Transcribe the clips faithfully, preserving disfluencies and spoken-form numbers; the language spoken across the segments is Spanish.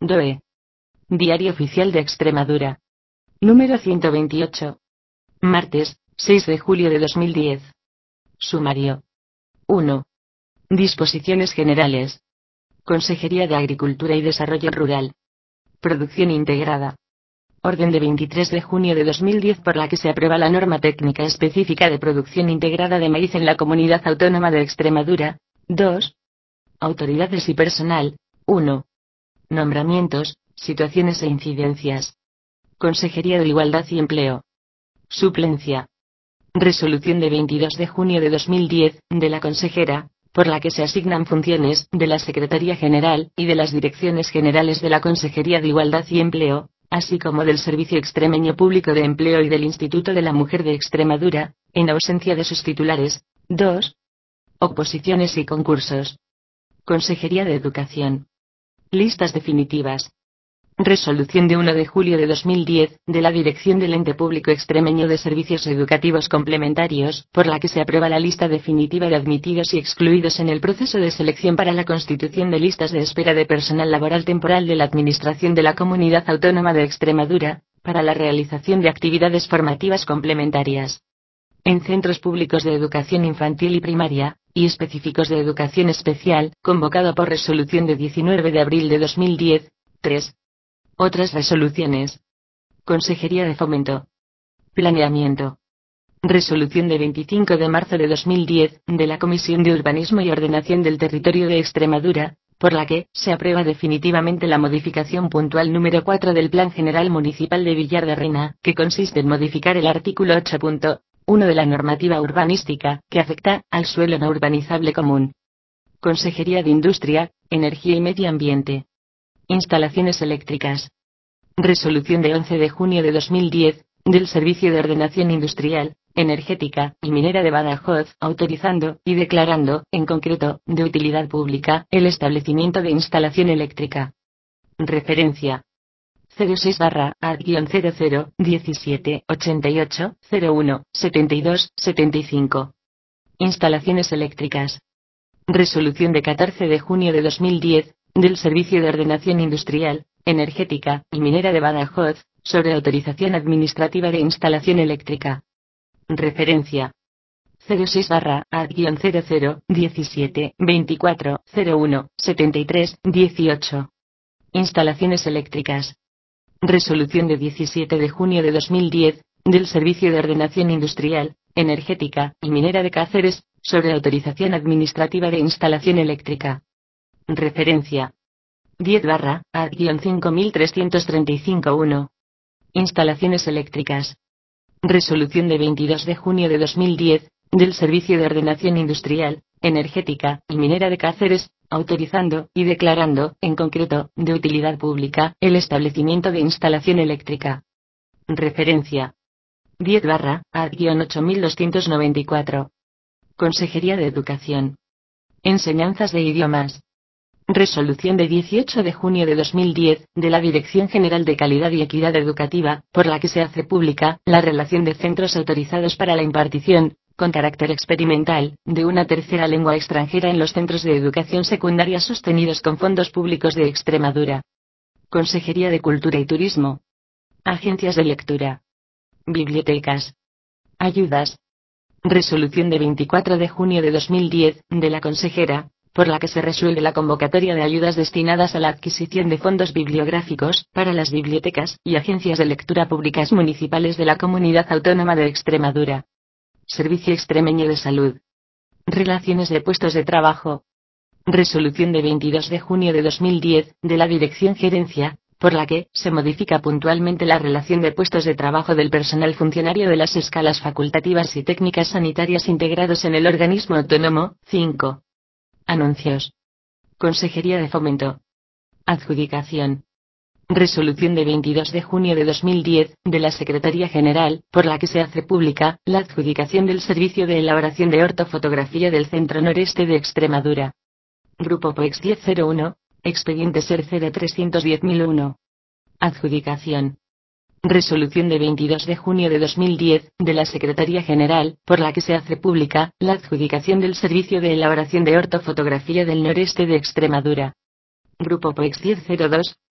D O E. Diario Oficial de Extremadura. Número ciento veintiocho. Martes, seis de julio de dos mil diez. Sumario. uno. Disposiciones generales. Consejería de Agricultura y Desarrollo Rural. Producción integrada. Orden de veintitrés de junio de dos mil diez por la que se aprueba la norma técnica específica de producción integrada de maíz en la Comunidad Autónoma de Extremadura. dos. Autoridades y personal. uno. Nombramientos, situaciones e incidencias. Consejería de Igualdad y Empleo. Suplencia. Resolución de veintidós de junio de dos mil diez, de la consejera, por la que se asignan funciones de la Secretaría General y de las Direcciones Generales de la Consejería de Igualdad y Empleo, así como del Servicio Extremeño Público de Empleo y del Instituto de la Mujer de Extremadura, en ausencia de sus titulares. dos. Oposiciones y concursos. Consejería de Educación. Listas definitivas. Resolución de uno de julio de dos mil diez, de la Dirección del Ente Público Extremeño de Servicios Educativos Complementarios, por la que se aprueba la lista definitiva de admitidos y excluidos en el proceso de selección para la constitución de listas de espera de personal laboral temporal de la Administración de la Comunidad Autónoma de Extremadura, para la realización de actividades formativas complementarias en centros públicos de educación infantil y primaria, y específicos de educación especial, convocado por resolución de diecinueve de abril de dos mil diez. tres. Otras resoluciones. Consejería de Fomento. Planeamiento. Resolución de veinticinco de marzo de dos mil diez, de la Comisión de Urbanismo y Ordenación del Territorio de Extremadura, por la que se aprueba definitivamente la modificación puntual número cuatro del Plan General Municipal de Villar de Reina, que consiste en modificar el artículo ocho punto uno de la normativa urbanística, que afecta al suelo no urbanizable común. Consejería de Industria, Energía y Medio Ambiente. Instalaciones eléctricas. Resolución de once de junio de dos mil diez, del Servicio de Ordenación Industrial, Energética y Minera de Badajoz, autorizando y declarando, en concreto, de utilidad pública, el establecimiento de instalación eléctrica. Referencia. cero seis barra A cero cero diecisiete ochenta y ocho cero uno setenta y dos setenta y cinco. Instalaciones eléctricas. Resolución de catorce de junio de dos mil diez, del Servicio de Ordenación Industrial, Energética y Minera de Badajoz, sobre autorización administrativa de instalación eléctrica. Referencia. cero seis barra A cero cero diecisiete veinticuatro cero uno setenta y tres dieciocho. Instalaciones eléctricas. Resolución de diecisiete de junio de dos mil diez, del Servicio de Ordenación Industrial, Energética y Minera de Cáceres, sobre autorización administrativa de instalación eléctrica. Referencia. diez barra A cinco mil trescientos treinta y cinco uno. Instalaciones eléctricas. Resolución de veintidós de junio de dos mil diez, del Servicio de Ordenación Industrial, Energética y Minera de Cáceres, autorizando y declarando, en concreto, de utilidad pública, el establecimiento de instalación eléctrica. Referencia. diez barra A ocho mil doscientos noventa y cuatro. Consejería de Educación. Enseñanzas de idiomas. Resolución de dieciocho de junio de dos mil diez, de la Dirección General de Calidad y Equidad Educativa, por la que se hace pública la relación de centros autorizados para la impartición, con carácter experimental, de una tercera lengua extranjera en los centros de educación secundaria sostenidos con fondos públicos de Extremadura. Consejería de Cultura y Turismo. Agencias de lectura. Bibliotecas. Ayudas. Resolución de veinticuatro de junio de dos mil diez, de la consejera, por la que se resuelve la convocatoria de ayudas destinadas a la adquisición de fondos bibliográficos, para las bibliotecas y agencias de lectura públicas municipales de la Comunidad Autónoma de Extremadura. Servicio Extremeño de Salud. Relaciones de puestos de trabajo. Resolución de veintidós de junio de dos mil diez, de la Dirección Gerencia, por la que se modifica puntualmente la relación de puestos de trabajo del personal funcionario de las escalas facultativas y técnicas sanitarias integrados en el organismo autónomo. cinco. Anuncios. Consejería de Fomento. Adjudicación. Resolución de veintidós de junio de dos mil diez, de la Secretaría General, por la que se hace pública la adjudicación del servicio de elaboración de ortofotografía del Centro Noreste de Extremadura. Grupo P O E X diez cero uno, expediente SER cero trescientos diez mil uno. Adjudicación. Resolución de veintidós de junio de dos mil diez, de la Secretaría General, por la que se hace pública la adjudicación del servicio de elaboración de ortofotografía del Noreste de Extremadura. Grupo P O E X diez cero dos,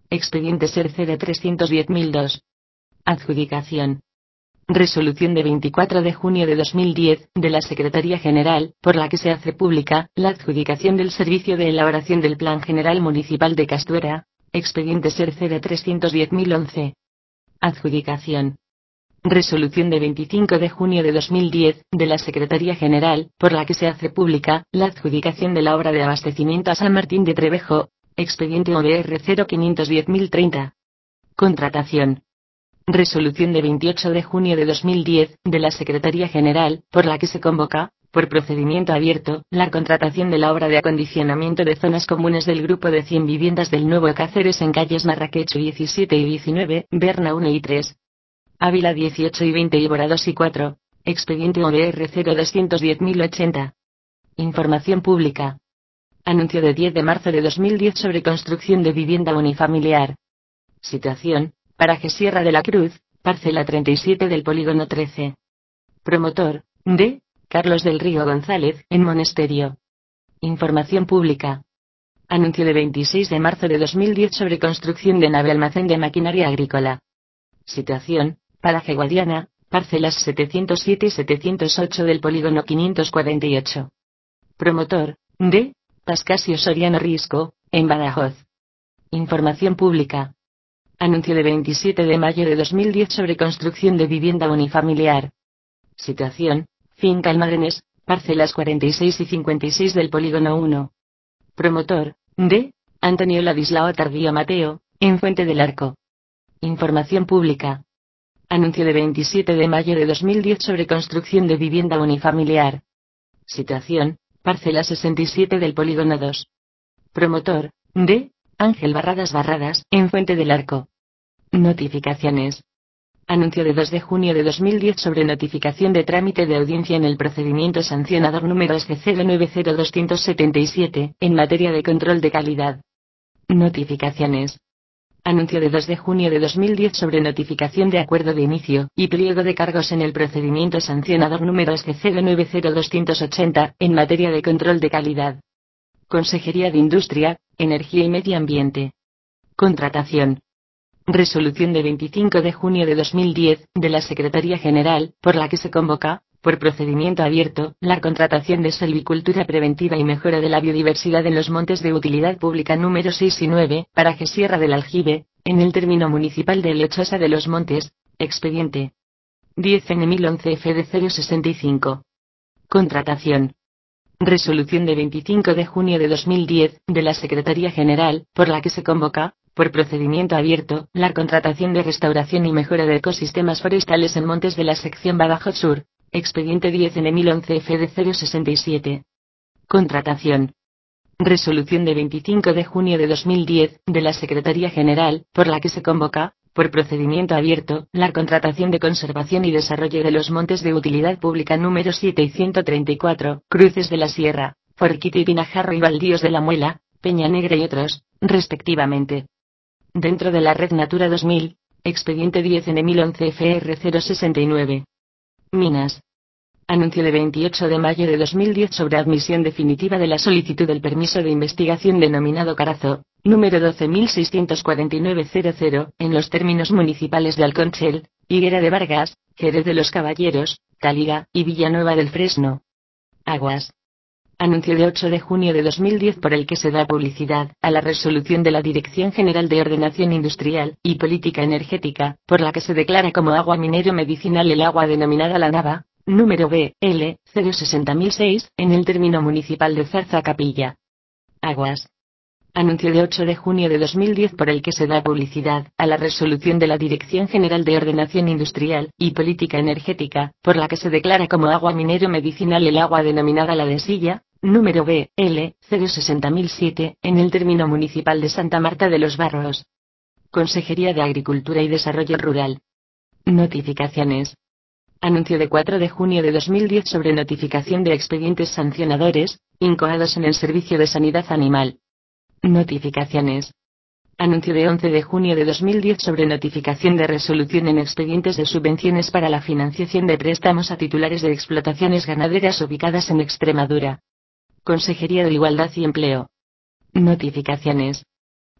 expediente SER cero trescientos diez mil dos. Adjudicación. Resolución de veinticuatro de junio de dos mil diez, de la Secretaría General, por la que se hace pública la adjudicación del servicio de elaboración del Plan General Municipal de Castuera, expediente SER cero trescientos diez mil once. Adjudicación. Resolución de veinticinco de junio de dos mil diez, de la Secretaría General, por la que se hace pública la adjudicación de la obra de abastecimiento a San Martín de Trevejo, expediente O B R cero quinientos diez mil treinta. Contratación. Resolución de veintiocho de junio de dos mil diez, de la Secretaría General, por la que se convoca, por procedimiento abierto, la contratación de la obra de acondicionamiento de zonas comunes del grupo de cien viviendas del Nuevo Cáceres en calles Marrakech diecisiete y diecinueve, Berna uno y tres. Ávila dieciocho y veinte y Bora dos y cuatro, expediente O B R cero doscientos diez mil ochenta. Información pública. Anuncio de diez de marzo de dos mil diez sobre construcción de vivienda unifamiliar. Situación. Paraje Sierra de la Cruz, parcela treinta y siete del polígono trece. Promotor, D. Carlos del Río González, en Monesterio. Información pública. Anuncio de veintiséis de marzo de dos mil diez sobre construcción de nave almacén de maquinaria agrícola. Situación. Paraje Guadiana, parcelas setecientos siete y setecientos ocho del polígono quinientos cuarenta y ocho. Promotor, D. Pascasio Soriano Risco, en Badajoz. Información pública. Anuncio de veintisiete de mayo de dos mil diez sobre construcción de vivienda unifamiliar. Situación. Finca Almadenes, parcelas cuarenta y seis y cincuenta y seis del polígono uno. Promotor, D. Antonio Ladislao Tardío Mateo, en Fuente del Arco. Información pública. Anuncio de veintisiete de mayo de dos mil diez sobre construcción de vivienda unifamiliar. Situación. Parcela sesenta y siete del polígono dos. Promotor, D. Ángel Barradas Barradas, en Fuente del Arco. Notificaciones. Anuncio de dos de junio de dos mil diez sobre notificación de trámite de audiencia en el procedimiento sancionador número S G cero nueve cero dos siete siete, en materia de control de calidad. Notificaciones. Anuncio de dos de junio de dos mil diez sobre notificación de acuerdo de inicio y pliego de cargos en el procedimiento sancionador número S G cero nueve cero dos ochenta, en materia de control de calidad. Consejería de Industria, Energía y Medio Ambiente. Contratación. Resolución de veinticinco de junio de dos mil diez, de la Secretaría General, por la que se convoca, por procedimiento abierto, la contratación de silvicultura preventiva y mejora de la biodiversidad en los montes de utilidad pública número seis y nueve, paraje Sierra del Aljibe, en el término municipal de Lechosa de los Montes, expediente diez N mil once F D cero sesenta y cinco. Contratación. Resolución de veinticinco de junio de dos mil diez, de la Secretaría General, por la que se convoca, por procedimiento abierto, la contratación de restauración y mejora de ecosistemas forestales en montes de la sección Badajoz Sur, expediente diez N mil once F D cero sesenta y siete. Contratación. Resolución de veinticinco de junio de dos mil diez, de la Secretaría General, por la que se convoca, por procedimiento abierto, la contratación de conservación y desarrollo de los montes de utilidad pública número siete y ciento treinta y cuatro, Cruces de la Sierra, Forquite y Pinajarro y Baldíos de la Muela, Peña Negra y otros, respectivamente. Dentro de la Red Natura dos mil, expediente diez N mil once F R cero sesenta y nueve. Minas. Anuncio de veintiocho de mayo de dos mil diez sobre admisión definitiva de la solicitud del permiso de investigación denominado Carazo, número doce mil seiscientos cuarenta y nueve cero cero, en los términos municipales de Alconchel, Higuera de Vargas, Jerez de los Caballeros, Cáliga y Villanueva del Fresno. Aguas. Anuncio de ocho de junio de dos mil diez por el que se da publicidad a la resolución de la Dirección General de Ordenación Industrial y Política Energética, por la que se declara como agua minero medicinal el agua denominada La Nava, número B L cero sesenta mil seis, en el término municipal de Zarza Capilla. Aguas. Anuncio de ocho de junio de dos mil diez por el que se da publicidad a la resolución de la Dirección General de Ordenación Industrial y Política Energética, por la que se declara como agua minero medicinal el agua denominada La de Silla, número B L cero sesenta mil siete, en el término municipal de Santa Marta de los Barros. Consejería de Agricultura y Desarrollo Rural. Notificaciones. Anuncio de cuatro de junio de dos mil diez sobre notificación de expedientes sancionadores, incoados en el Servicio de Sanidad Animal. Notificaciones. Anuncio de once de junio de dos mil diez sobre notificación de resolución en expedientes de subvenciones para la financiación de préstamos a titulares de explotaciones ganaderas ubicadas en Extremadura. Consejería de Igualdad y Empleo. Notificaciones.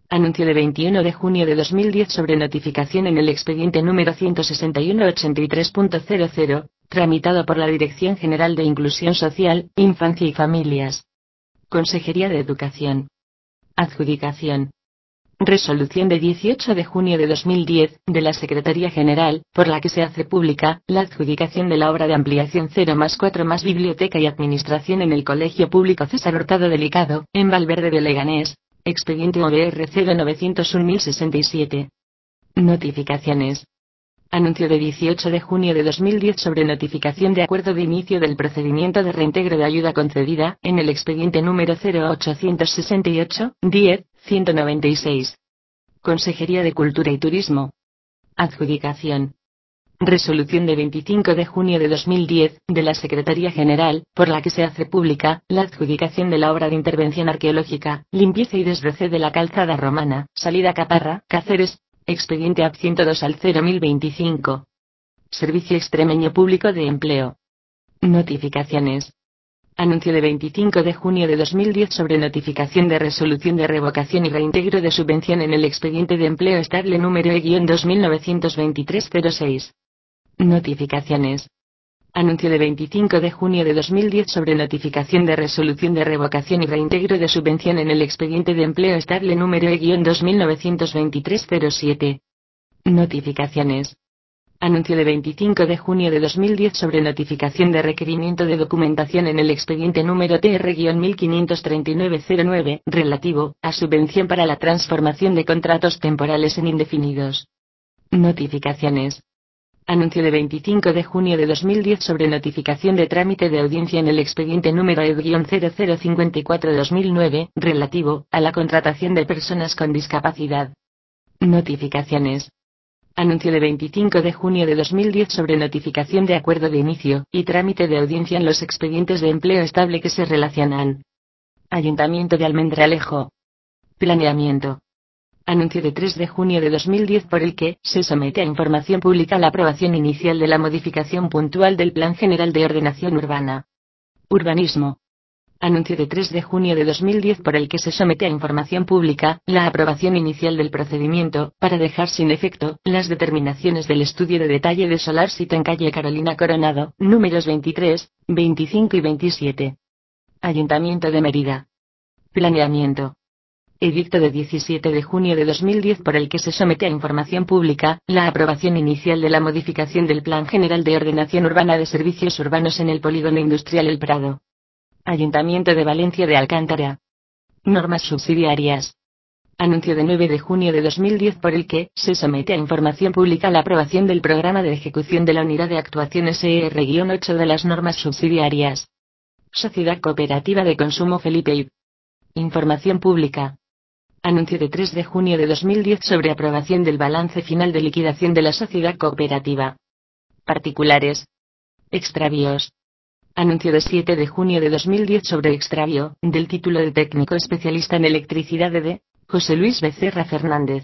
Anuncio de veintiuno de junio de dos mil diez sobre notificación en el expediente número ciento sesenta y uno ochenta y tres punto cero cero, tramitado por la Dirección General de Inclusión Social, Infancia y Familias. Consejería de Educación. Adjudicación. Resolución de dieciocho de junio de dos mil diez, de la Secretaría General, por la que se hace pública la adjudicación de la obra de ampliación cero más cuatro más Biblioteca y Administración en el Colegio Público César Hurtado Delicado, en Valverde de Leganés, expediente O B R cero novecientos uno mil sesenta y siete. Notificaciones. Anuncio de dieciocho de junio de dos mil diez sobre notificación de acuerdo de inicio del procedimiento de reintegro de ayuda concedida, en el expediente número cero ochocientos sesenta y ocho, diez, ciento noventa y seis. Consejería de Cultura y Turismo. Adjudicación. Resolución de veinticinco de junio de dos mil diez, de la Secretaría General, por la que se hace pública la adjudicación de la obra de intervención arqueológica, limpieza y desbrocé de la calzada romana, salida Caparra, Cáceres, expediente A P ciento dos al cero mil veinticinco. Servicio Extremeño Público de Empleo. Notificaciones. Anuncio de veinticinco de junio de dos mil diez sobre notificación de resolución de revocación y reintegro de subvención en el expediente de empleo estable número E dos mil novecientos veintitrés cero seis. Notificaciones. Anuncio de veinticinco de junio de dos mil diez sobre notificación de resolución de revocación y reintegro de subvención en el expediente de empleo estable número E dos mil novecientos veintitrés cero siete. Notificaciones. Anuncio de veinticinco de junio de dos mil diez sobre notificación de requerimiento de documentación en el expediente número T R mil quinientos treinta y nueve cero nueve, relativo a subvención para la transformación de contratos temporales en indefinidos. Notificaciones. Anuncio de veinticinco de junio de dos mil diez sobre notificación de trámite de audiencia en el expediente número E cero cero cincuenta y cuatro dos mil nueve, relativo a la contratación de personas con discapacidad. Notificaciones. Anuncio de veinticinco de junio de dos mil diez sobre notificación de acuerdo de inicio y trámite de audiencia en los expedientes de empleo estable que se relacionan. Ayuntamiento de Almendralejo. Planeamiento. Anuncio de tres de junio de dos mil diez por el que se somete a información pública la aprobación inicial de la modificación puntual del Plan General de Ordenación Urbana. Urbanismo. Anuncio de tres de junio de dos mil diez por el que se somete a información pública la aprobación inicial del procedimiento para dejar sin efecto las determinaciones del estudio de detalle de Solar Sito en calle Carolina Coronado, números veintitrés, veinticinco y veintisiete. Ayuntamiento de Mérida. Planeamiento. Edicto de diecisiete de junio de dos mil diez por el que se somete a información pública la aprobación inicial de la modificación del Plan General de Ordenación Urbana de Servicios Urbanos en el Polígono Industrial El Prado. Ayuntamiento de Valencia de Alcántara. Normas subsidiarias. Anuncio de nueve de junio de dos mil diez por el que se somete a información pública la aprobación del programa de ejecución de la Unidad de Actuaciones E R ocho de las normas subsidiarias. Sociedad Cooperativa de Consumo Felipe I. Información pública. Anuncio de tres de junio de dos mil diez sobre aprobación del balance final de liquidación de la sociedad cooperativa. Particulares. Extravíos. Anuncio de siete de junio de dos mil diez sobre extravío del título de técnico especialista en electricidad de José Luis Becerra Fernández.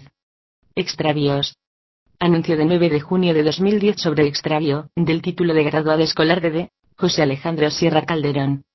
Extravíos. Anuncio de nueve de junio de dos mil diez sobre extravío del título de graduado escolar de José Alejandro Sierra Calderón.